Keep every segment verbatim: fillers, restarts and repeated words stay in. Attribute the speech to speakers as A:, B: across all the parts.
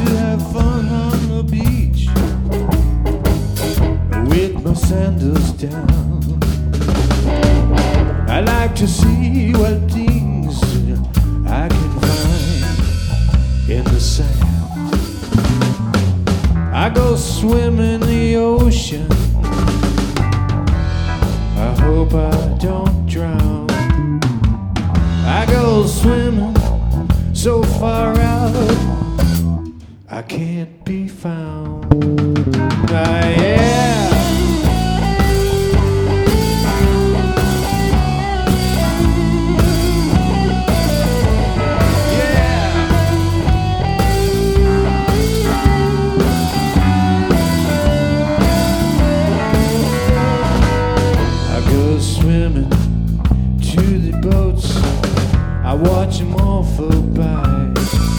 A: have fun on the beach with my sandals down. I like to see what things I can find in the sand. I go swim in the ocean. I hope I don't drown. I go swimming so far out I can't be found. Ah, yeah. Swimming to the boats, I watch them all float by.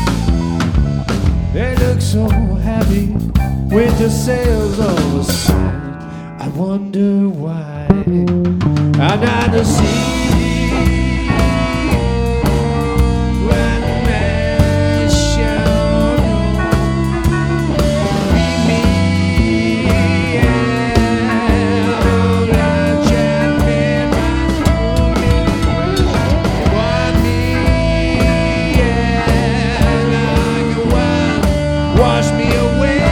A: They look so happy with their sails all aside. I wonder why. I'm not the sea. Wash me away,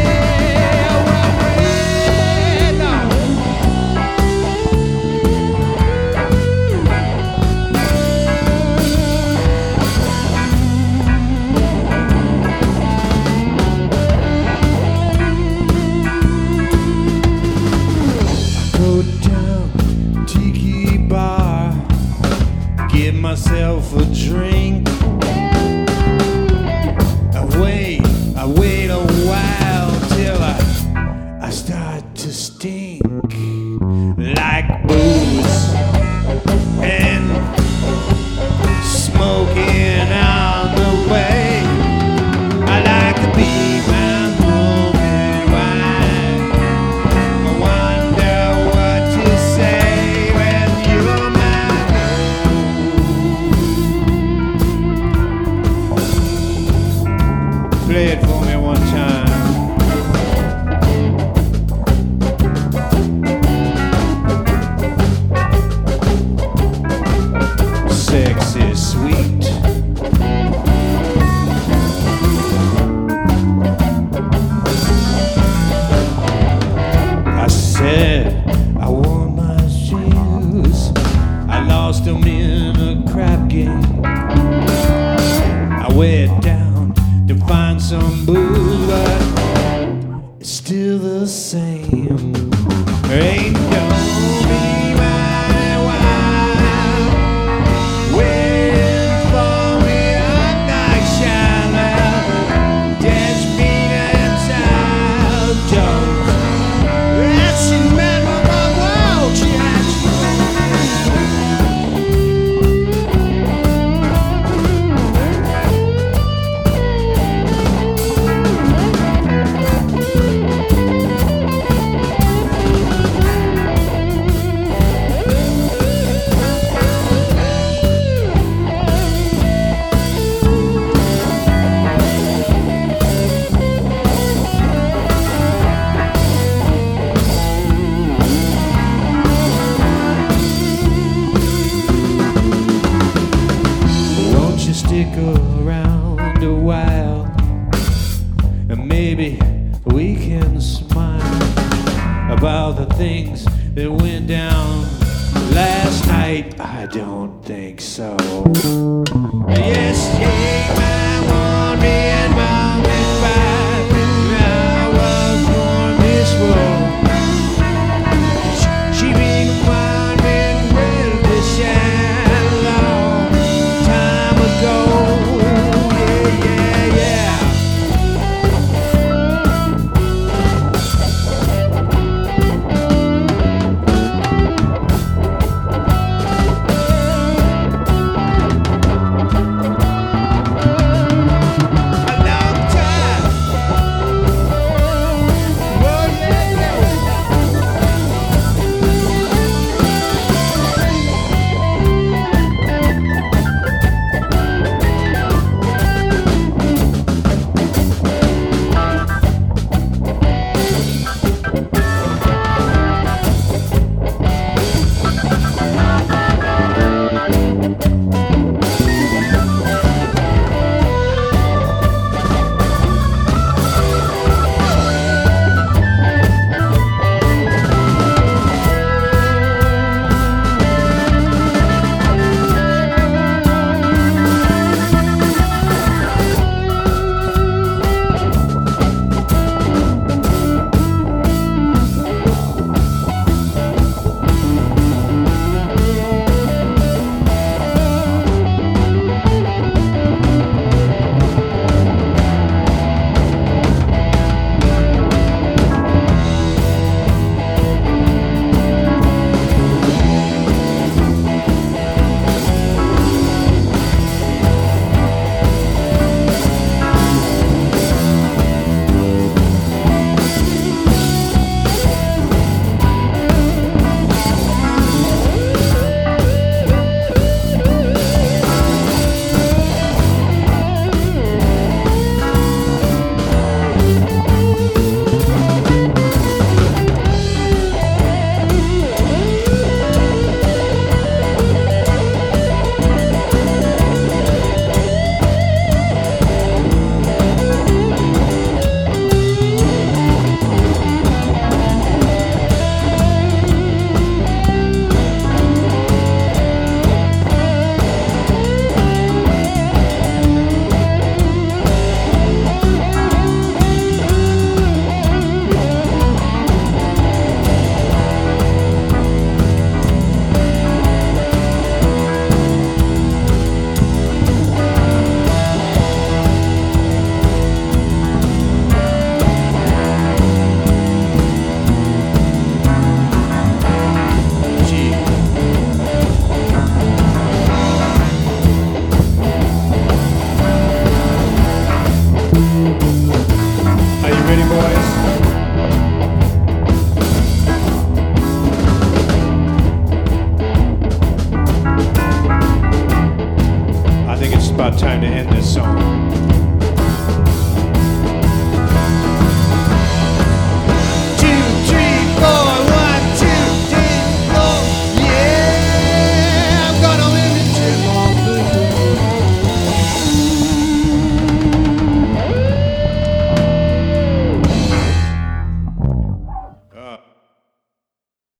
A: away now. I go down Tiki Bar, give myself a drink. I wait. I wait a while till I, I start to stink like booze and smoking on the way. I like to be my own wine. I wonder what to say when you're mine. Play it for me one time. Sex is sweet. I said I wore my shoes. I lost them in a crap game. I went down to find some booze, but it's still the same.